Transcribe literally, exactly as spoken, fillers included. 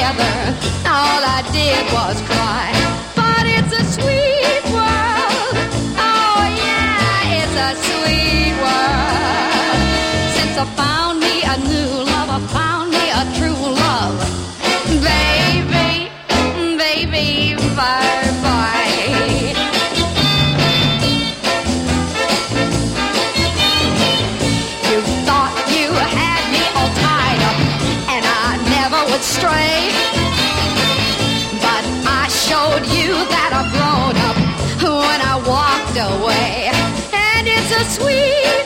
together, all I did was cry. But it's a sweet world. Oh yeah, it's a sweet world. Since I found me a new love, I found me a true love. Baby, baby, bye bye. You thought you had me all tied up, and I never would stray. But I showed you that I've grown up when I walked away. And it's a sweet